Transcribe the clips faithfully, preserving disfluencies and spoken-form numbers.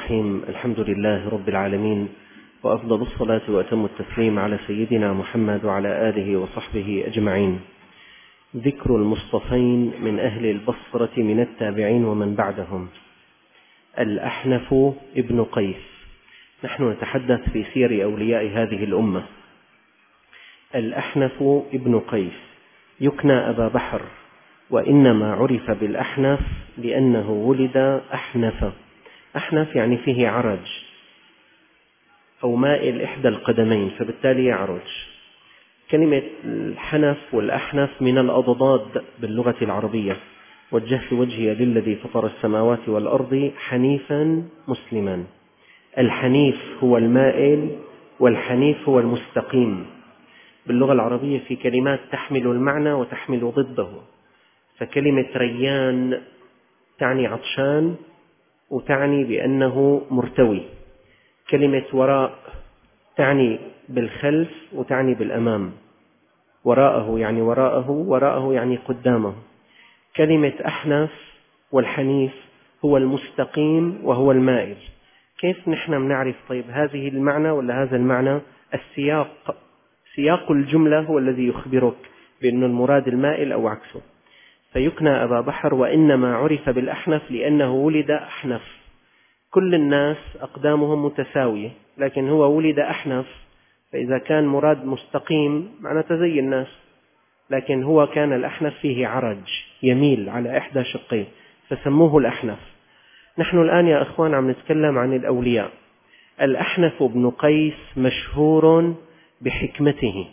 الرحيم. الحمد لله رب العالمين، وأفضل الصلاة وأتم التسليم على سيدنا محمد وعلى آله وصحبه أجمعين. ذكر المصطفين من أهل البصرة من التابعين ومن بعدهم. الأحنف ابن قيس. نحن نتحدث في سير أولياء هذه الأمة. الأحنف ابن قيس يكنى أبا بحر، وإنما عرف بالأحنف لأنه ولد أحنف. أحنف يعني فيه عرج أو مائل إحدى القدمين، فبالتالي يعرج. كلمة الحنف والأحنف من الأضداد باللغة العربية. وجهت وجهي للذي فطر السماوات والأرض حنيفا مسلما. الحنيف هو المائل، والحنيف هو المستقيم. باللغة العربية في كلمات تحمل المعنى وتحمل ضده، فكلمة ريان تعني عطشان وتعني بأنه مرتوي. كلمة وراء تعني بالخلف وتعني بالأمام. وراءه يعني وراءه، وراءه يعني قدامه. كلمة أحنف والحنيف هو المستقيم وهو المائل. كيف نحن بنعرف طيب هذه المعنى ولا هذا المعنى؟ السياق، سياق الجملة هو الذي يخبرك بأن المراد المائل أو عكسه. فيكنى أبا بحر، وإنما عرف بالأحنف لأنه ولد أحنف. كل الناس أقدامهم متساوية، لكن هو ولد أحنف، فإذا كان مراد مستقيم معناته زي الناس، لكن هو كان الأحنف فيه عرج يميل على إحدى شقيه فسموه الأحنف. نحن الآن يا أخوان عم نتكلم عن الأولياء. الأحنف بن قيس مشهور بحكمته،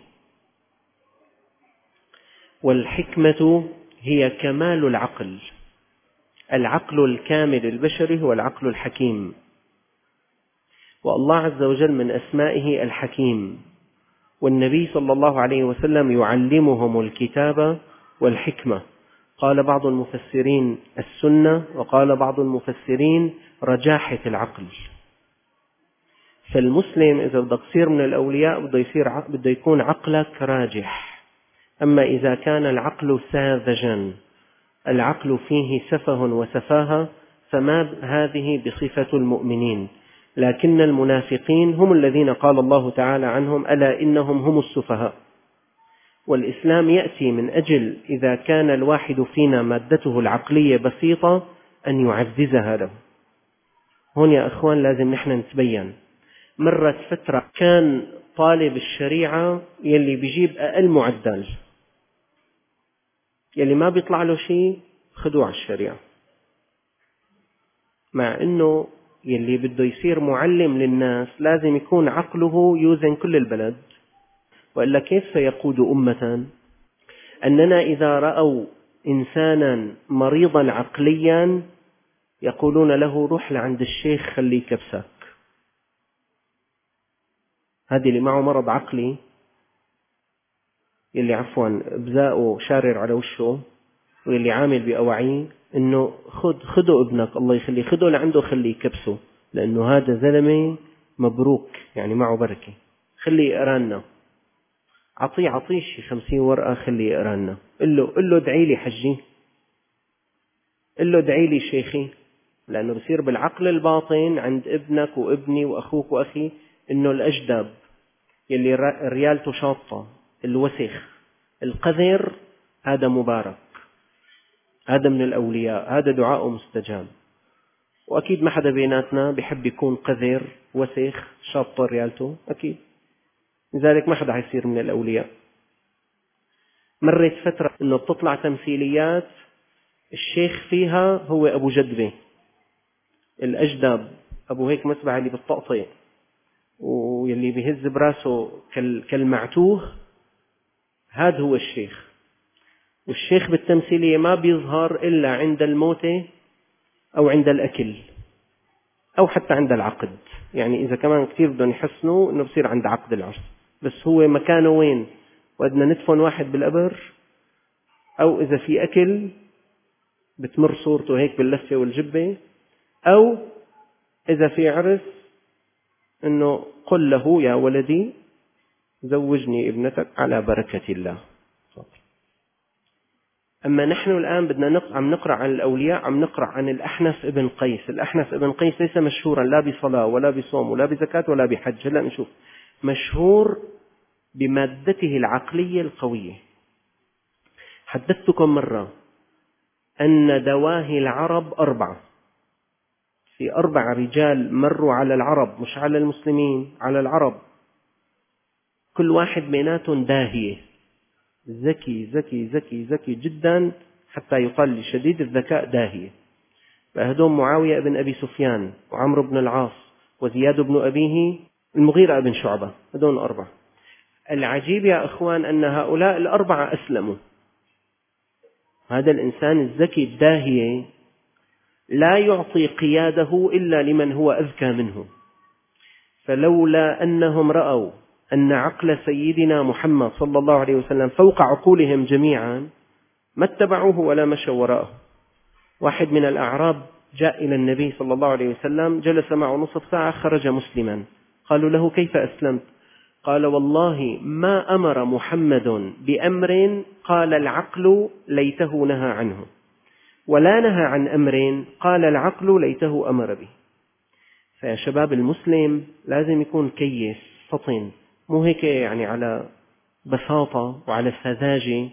والحكمة هي كمال العقل. العقل الكامل البشري هو العقل الحكيم، والله عز وجل من أسمائه الحكيم، والنبي صلى الله عليه وسلم يعلمهم الكتاب والحكمة. قال بعض المفسرين السنة، وقال بعض المفسرين رجاحة العقل. فالمسلم إذا بدك تصير من الأولياء بده يصير بده يكون عقلك راجح. أما إذا كان العقل ساذجا، العقل فيه سفه وسفاهة، فما هذه بصفة المؤمنين. لكن المنافقين هم الذين قال الله تعالى عنهم: ألا إنهم هم السفهاء. والإسلام يأتي من أجل إذا كان الواحد فينا مادته العقلية بسيطة أن يعززها له. هون يا أخوان لازم نحن نتبين. مرت فترة كان طالب الشريعة يلي بيجيب أقل معدل، يلي ما بيطلع له شيء خدوه على الشريعة، مع أنه يلي بده يصير معلم للناس لازم يكون عقله يوزن كل البلد، وإلا كيف سيقود أمة؟ أننا إذا رأوا إنسانا مريضا عقليا يقولون له: روح لعند الشيخ خليه كبسك. هذا اللي معه مرض عقلي، يلي عفوا بزاقه شارر على وشه، واللي عامل بأوعيه إنه خد خدوا ابنك الله يخليه، خدوا لعنده خليه كبسه، لأنه هذا زلمة مبروك يعني معه بركة، خليه يقرانا. عطيه عطيه شي خمسين ورقة خليه يقرانا. قل له قل له ادعي لي حجي، قل له ادعي لي شيخي، لأنه بصير بالعقل الباطن عند ابنك وابني وأخوك وأخي إنه الأجدب يلي ريالته شاطة، الوسخ القذر، هذا مبارك، هذا من الأولياء، هذا دعاء مستجاب. وأكيد ما حدا بيناتنا بيحب يكون قذر وسخ شاطة ريالته، أكيد، لذلك ما حدا حيصير من الأولياء. مرت فترة إنه بتطلع تمثيليات الشيخ فيها هو أبو جدبة الأجدب، أبو هيك مسبح اللي بالطقطق ويلي بيهز براسه كالمعتوه، هذا هو الشيخ. والشيخ بالتمثيلية ما بيظهر إلا عند الموتة أو عند الأكل أو حتى عند العقد. يعني إذا كمان كتير بدهم يحسنوا إنه بصير عند عقد العرس، بس هو مكانه وين؟ وإدنا ندفن واحد بالقبر، أو إذا في أكل بتمر صورته هيك باللفة والجبة، أو إذا في عرس إنه قل له: يا ولدي زوجني ابنتك على بركة الله. أما نحن الآن بدنا نقرأ عم نقرأ عن الأولياء، عم نقرأ عن الأحنف ابن قيس. الأحنف ابن قيس ليس مشهورا لا بصلاة ولا بصوم ولا بزكاة ولا بحج. هلا نشوف، مشهور بمادته العقلية القوية. حدثتكم مرة أن دواهي العرب أربعة، في أربع رجال مروا على العرب، مش على المسلمين، على العرب، كل واحد بيناتهم داهية، ذكي ذكي ذكي ذكي جدا حتى يقال لشديد الذكاء داهية. فهدوم معاوية بن أبي سفيان وعمرو بن العاص وزياد بن أبيه المغيرة بن شعبة، هدول أربعة. العجيب يا أخوان أن هؤلاء الأربعة أسلموا. هذا الإنسان الذكي الداهية لا يعطي قياده إلا لمن هو أذكى منه، فلولا أنهم رأوا أن عقل سيدنا محمد صلى الله عليه وسلم فوق عقولهم جميعا ما اتبعوه ولا مشوا وراءه. واحد من الأعراب جاء إلى النبي صلى الله عليه وسلم، جلس معه نصف ساعة، خرج مسلما. قالوا له: كيف أسلمت؟ قال: والله ما أمر محمد بأمر قال العقل ليته نهى عنه، ولا نهى عن أمر قال العقل ليته أمر به. فيا شباب، المسلم لازم يكون كيس فطن، مو هيك يعني على بساطة وعلى سذاجة.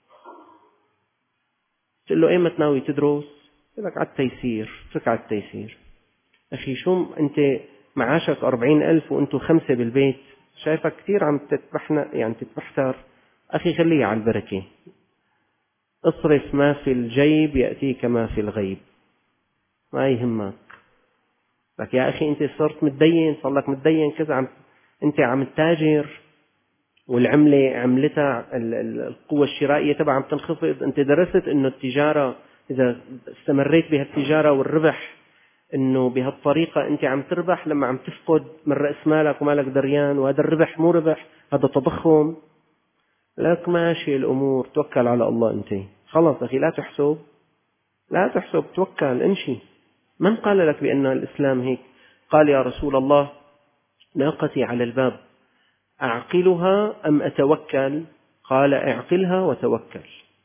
تقول له: أيمت ناوي تدرس؟ يقول لك: على التيسير. فك على التيسير. أخي شو أنت معاشك أربعين ألف وأنتوا خمسة بالبيت، شايفك كثير عم تتبحنا يعني تتبحتر. أخي خليه على البركة، اصرف ما في الجيب يأتيك ما في الغيب، ما يهمك. لك يا أخي أنت صرت متدين، صار لك متدين كذا، عم أنت عم تتاجر والعملة عملتها القوة الشرائية تبعها عم تنخفض. أنت درست إنه التجارة إذا استمريت بهالتجارة والربح إنه بهالطريقة أنت عم تربح لما عم تفقد من رأس مالك ومالك دريان، وهذا الربح مو ربح، هذا تضخم. لك ماشي الأمور، توكل على الله. أنت خلص أخي، لا تحسب لا تحسب، توكل، امشي. من قال لك بأن الإسلام هيك؟ قال: يا رسول الله، ناقتي على الباب، أعقلها أم أتوكل؟ قال: اعقلها وتوكل.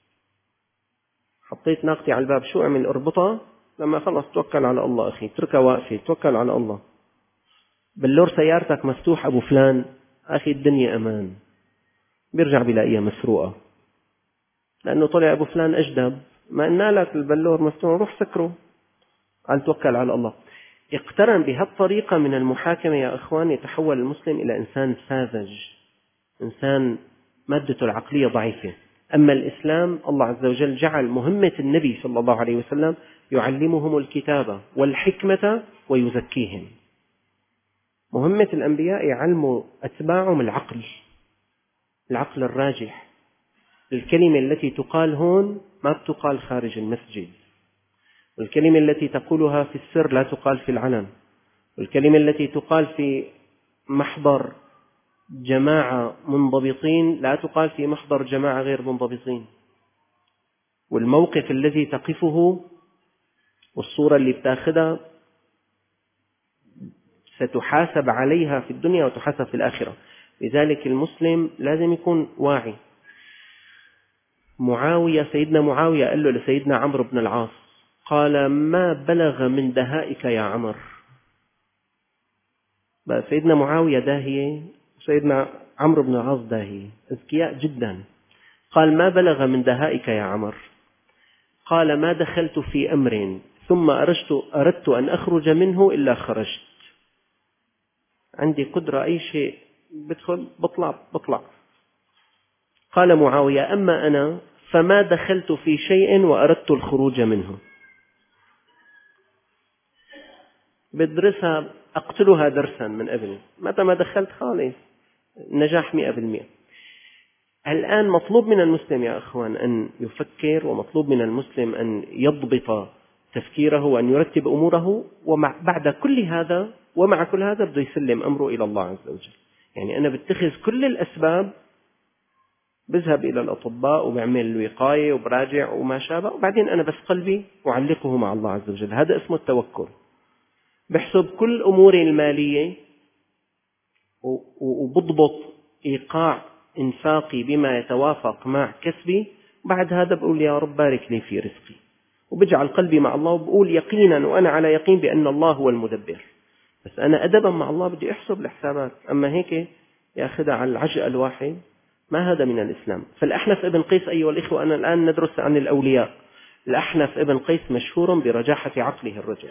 حطيت ناقتي على الباب، شو أعمل؟ أربطها؟ لما خلص توكل على الله أخي، اتركها واقفة، توكل على الله. بلور سيارتك مفتوح أبو فلان، أخي الدنيا أمان، بيرجع بلاقيها مسروقة، لأنه طلع أبو فلان أجدب. ما قلنا لك البلور مفتوح، روح سكره. قال: توكل على الله. اقترن بهالطريقة من المحاكمة يا أخوان، يتحول المسلم إلى إنسان ساذج، إنسان مادته العقلية ضعيفة. أما الإسلام، الله عز وجل جعل مهمة النبي صلى الله عليه وسلم يعلمهم الكتابة والحكمة ويزكيهم. مهمة الأنبياء يعلموا أتباعهم العقل، العقل الراجح. الكلمة التي تقال هون ما بتقال خارج المسجد، والكلمة التي تقولها في السر لا تقال في العلن، والكلمة التي تقال في محضر جماعة منضبطين لا تقال في محضر جماعة غير منضبطين. والموقف الذي تقفه والصورة اللي بتاخذها ستحاسب عليها في الدنيا وتحاسب في الآخرة. لذلك المسلم لازم يكون واعي. معاوية، سيدنا معاوية قال له لسيدنا عمرو بن العاص، قال: ما بلغ من دهائك يا عمر. بقى سيدنا معاوية داهية، سيدنا عمرو بن العاص داهية، أذكياء جدا. قال: ما بلغ من دهائك يا عمر. قال: ما دخلت في أمر ثم أردت, أردت أن أخرج منه إلا خرجت. عندي قدرة، أي شيء بدخل بطلع بطلع. قال معاوية: أما أنا فما دخلت في شيء وأردت الخروج منه. بدرسها أقتلها درسا من قبل، متى ما دخلت خالص نجاح مئة بالمئة. الآن مطلوب من المسلم يا أخوان أن يفكر، ومطلوب من المسلم أن يضبط تفكيره وأن يرتب أموره. وبعد كل هذا ومع كل هذا بده يسلم أمره إلى الله عز وجل. يعني أنا بتخذ كل الأسباب، بذهب إلى الأطباء وبعمل الوقاية وبراجع وما شابه، وبعدين أنا بس قلبي وعلقه مع الله عز وجل. هذا اسمه التوكل. بحسب كل أموري المالية وبضبط إيقاع إنفاقي بما يتوافق مع كسبي، بعد هذا بقول يا رب بارك لي في رزقي، وبجعل قلبي مع الله وبقول يقينا وأنا على يقين بأن الله هو المدبر. بس أنا أدبا مع الله بدي أحسب الحسابات، أما هيك يأخذها على العجق الواحد، ما هذا من الإسلام. فالأحنف ابن قيس أيها الإخوة، أنا الآن ندرس عن الأولياء. الأحنف ابن قيس مشهور برجاحة عقله الرجل.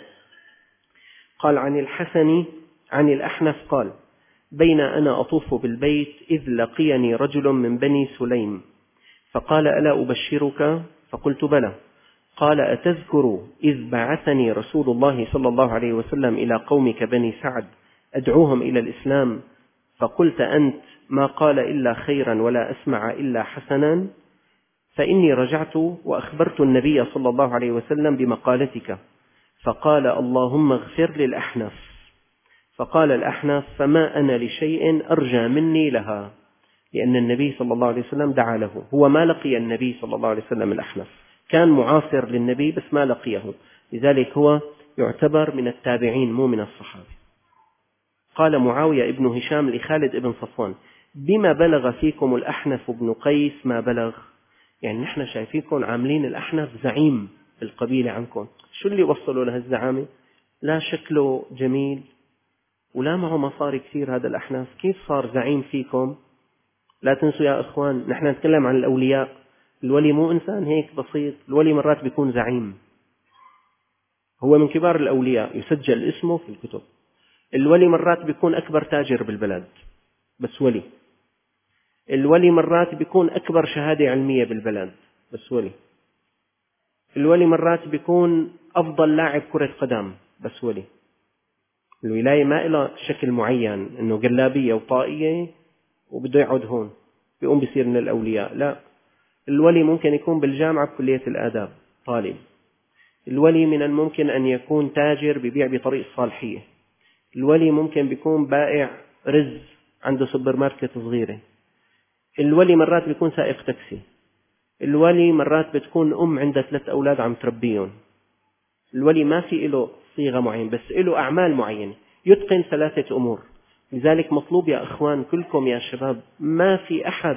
قال عن الحسن عن الأحنف قال: بين أنا أطوف بالبيت إذ لقيني رجل من بني سليم فقال: ألا أبشرك؟ فقلت: بلى. قال: أتذكر إذ بعثني رسول الله صلى الله عليه وسلم إلى قومك بني سعد أدعوهم إلى الإسلام، فقلت أنت: ما قال إلا خيرا ولا أسمع إلا حسنا؟ فإني رجعت وأخبرت النبي صلى الله عليه وسلم بمقالتك، فقال: اللهم اغفر للأحنف. فقال الأحنف: فما أنا لشيء أرجى مني لها، لأن النبي صلى الله عليه وسلم دعا له. هو ما لقي النبي صلى الله عليه وسلم الأحنف، كان معاصر للنبي بس ما لقيه، لذلك هو يعتبر من التابعين مو من الصحابة. قال معاوية ابن هشام لخالد ابن صفوان: بما بلغ فيكم الأحنف بن قيس ما بلغ؟ يعني نحن شايفيكم عاملين الأحنف زعيم بالقبيلة عنكم، شو اللي وصلوا له الزعامة؟ لا شكله جميل ولا معه مصاري كثير هذا الأحنف، كيف صار زعيم فيكم؟ لا تنسوا يا أخوان، نحن نتكلم عن الأولياء. الولي مو إنسان هيك بسيط، الولي مرات بيكون زعيم، هو من كبار الأولياء يسجل اسمه في الكتب. الولي مرات بيكون أكبر تاجر بالبلد بس ولي. الولي مرات بيكون أكبر شهادة علمية بالبلد بس ولي. الولي مرات بيكون أفضل لاعب كرة قدم بس ولي. الولاية ما إلها شكل معين إنه جلابية وطاقية وبده يقعد هون بيقوم بيصير من الأولياء، لا. الولي ممكن يكون بالجامعة بكلية الآداب طالب. الولي من الممكن أن يكون تاجر ببيع بطريق الصالحية. الولي ممكن بيكون بائع رز عنده سوبر ماركت صغيرة. الولي مرات بيكون سائق تاكسي. الولي مرات بتكون أم عندها ثلاث أولاد عم تربيهم. الولي ما في له صيغة معينة بس له أعمال معينة، يتقن ثلاثة أمور. لذلك مطلوب يا أخوان كلكم يا شباب، ما في أحد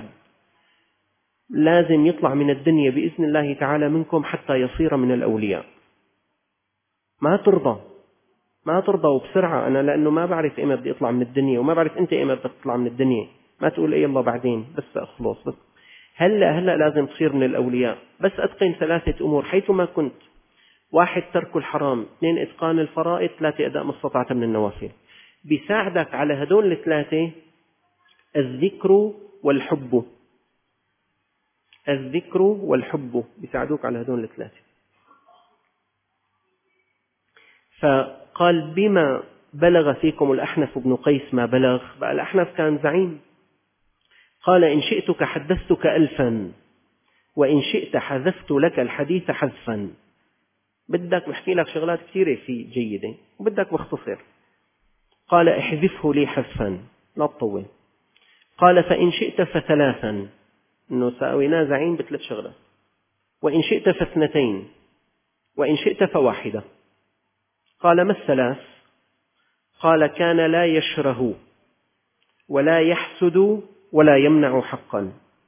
لازم يطلع من الدنيا بإذن الله تعالى منكم حتى يصير من الأولياء. ما ترضى ما ترضى وبسرعة، أنا لأنه ما بعرف إيمت بدي أطلع من الدنيا وما بعرف أنت إيمت بدك تطلع من الدنيا، ما تقول إيه الله بعدين بس أخلص. بس هلأ هلأ لازم تصير من الأولياء، بس أتقن ثلاثة أمور حيثما كنت: واحد ترك الحرام، اثنين إتقان الفرائض، ثلاثة أداء ما استطعت من النوافل. بيساعدك على هدول الثلاثة الذكر والحب. الذكر والحب بيساعدوك على هدول الثلاثة. فقال: بما بلغ فيكم الأحنف بن قيس ما بلغ؟ بقى الأحنف كان زعيم. قال: إن شئتك حدثتك ألفا، وإن شئت حذفت لك الحديث حذفا. بدك بحكي لك شغلات كثيرة في جيدة وبدك بختصر. قال: احذفه لي حذفا لا تطول. قال: فإن شئت فثلاثا، إنه ساوينا زعيم بثلاث شغلات. وإن شئت فاثنتين، وإن شئت فواحدة. قال: ما الثلاث؟ قال: كان لا يشره ولا يحسد ولا يمنع حقا.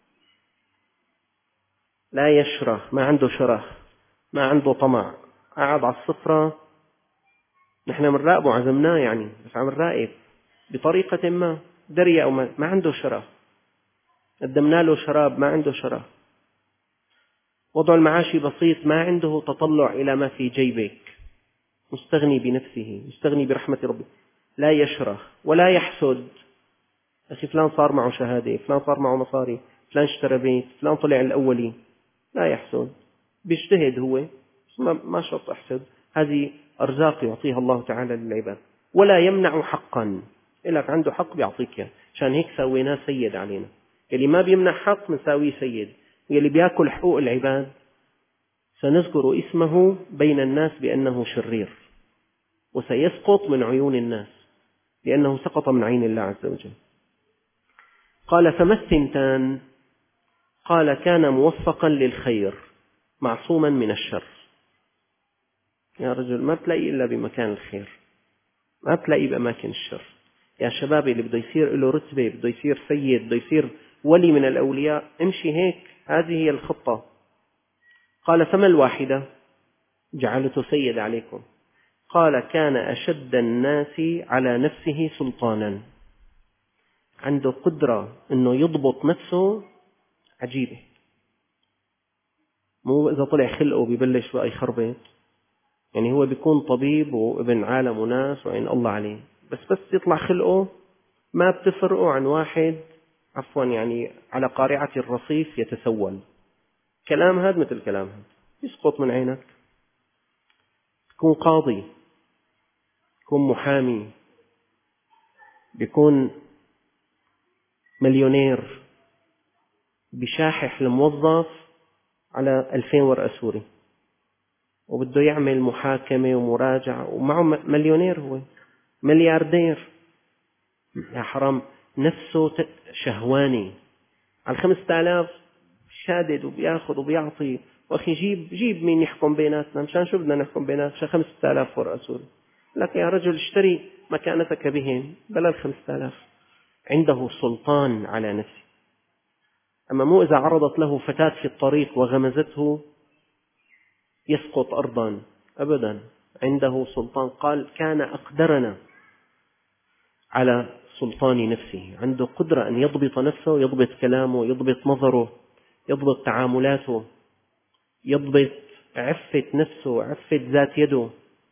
لا يشره، ما عنده شره، ما عنده طمع، قاعد على الصفرة، نحن بنراقبه عزمناه يعني بس عم نراقب بطريقة ما درية أو ما, ما عنده شره. قدمنا له شراب ما عنده شره. وضع المعاشي بسيط، ما عنده تطلع إلى ما في جيبك، مستغني بنفسه، مستغني برحمة ربه. لا يشره ولا يحسد. أخي فلان صار معه شهادة، فلان صار معه مصاري، فلان اشترى بيت، فلان طلع الأولي. لا يحسد، بيجتهد هو ما شرط أحسد، هذه أرزاق يعطيها الله تعالى للعباد. ولا يمنع حقا، إلك عنده حق بيعطيك، عشان هيك سويناه سيد علينا. اللي ما بيمنع حق منساويه سيد، واللي بيأكل حقوق العباد سنذكر اسمه بين الناس بأنه شرير، وسيسقط من عيون الناس لأنه سقط من عين الله عز وجل. قال: فما الثنتان؟ قال: كان موفقا للخير معصوما من الشر. يا رجل ما تلاقي إلا بمكان الخير، ما تلاقي بأماكن الشر. يا شباب اللي بده يصير له رتبة، بده يصير سيد، بده يصير ولي من الأولياء، امشي هيك، هذه هي الخطة. قال فما الواحدة؟ جعلته سيد عليكم. قال كان أشد الناس على نفسه سلطانا، عنده قدرة أنه يضبط نفسه عجيبة. مو إذا طلع خلقه بيبلش بقى يخربط، يعني هو بيكون طبيب وابن عالم وناس وعين الله عليه، بس بس يطلع خلقه ما بتفرقه عن واحد عفوا يعني على قارعة الرصيف يتسول. كلام هذا مثل كلام هذا يسقط من عينك. بيكون قاضي، بيكون محامي، بيكون مليونير، بيشاحح الموظف على ألفين ورقة سوري وبده يعمل محاكمة ومراجعة ومعه مليونير، هو ملياردير. يا حرام، نفسه شهواني على الخمسة آلاف شادد وبياخذ وبيعطي. وأخي جيب جيب مين يحكم بيناتنا، مشان شو بدنا نحكم بيناتنا؟ مشان خمسة آلاف ورقة سوري. لك يا رجل اشتري مكانتك بهم بلا الخمسة آلاف. عنده سلطان على نفسه. أما مو إذا عرضت له فتاة في الطريق وغمزته يسقط أرضا أبدا، عنده سلطان. قال كان أقدرنا على سلطان نفسه، عنده قدرة أن يضبط نفسه، يضبط كلامه، يضبط نظره، يضبط تعاملاته، يضبط عفة نفسه، عفة ذات يده.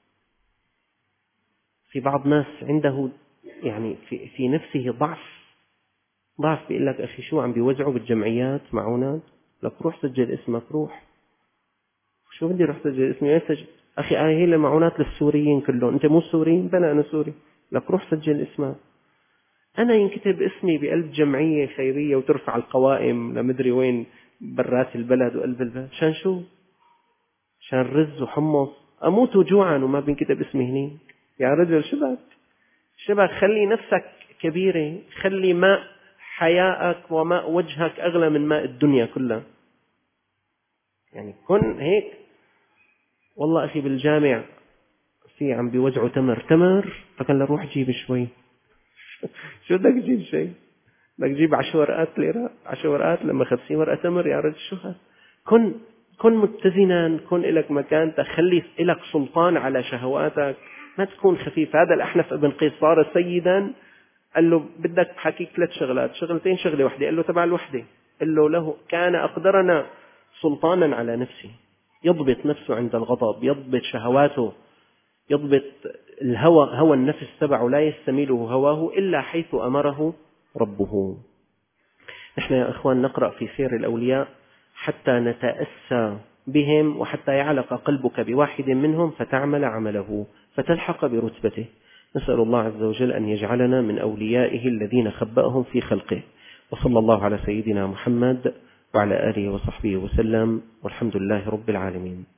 في بعض ناس عنده يعني في, في نفسه ضعف ضعف بيقول لك أخي شو عم بيوزعوا بالجمعيات معونات؟ لك روح سجل اسمك، روح. شو بدي روح سجل اسمي؟ يسجل أخي آه هي المعونات للسوريين كلهم، أنت مو سوري؟ بلا أنا سوري. لك روح سجل اسمك. أنا ينكتب اسمي بقلب جمعية خيرية وترفع القوائم لمدري وين برات البلد وقلب البلد، شان شو؟ شان رز وحمص؟ أموت جوعا وما بينكتب اسمي هني. يا رجل شبك شبك، خلي نفسك كبيرة، خلي ماء حيائك وماء وجهك أغلى من ماء الدنيا كلها. يعني كن هيك. والله أخي بالجامع في عم بيوزعوا تمر تمر فكان روح جيب شوي. شو بدك تجيب شيء؟ بدك تجيب عشر ورقات ليرة، عشر ورقات لما خمسين ورقة تمر؟ يا رجل شو هذا؟ كن كن متزنا، كن لك مكان، تخلي لك سلطان على شهواتك، ما تكون خفيف. هذا الأحنف ابن قيس صار سيدا، قال له بدك بحكيك ثلاث شغلات، شغلتين شغلة واحدة. قال له تبع الوحدة. قال له له كان أقدرنا سلطانا على نفسه، يضبط نفسه عند الغضب، يضبط شهواته، يضبط الهوى، هوى النفس تبعه، لا يستميله هواه إلا حيث أمره ربه. نحن يا أخوان نقرأ في سير الأولياء حتى نتأسى بهم، وحتى يعلق قلبك بواحد منهم فتعمل عمله فتلحق برتبته. نسأل الله عز وجل أن يجعلنا من أوليائه الذين خبأهم في خلقه. وصلى الله على سيدنا محمد وعلى آله وصحبه وسلم، والحمد لله رب العالمين.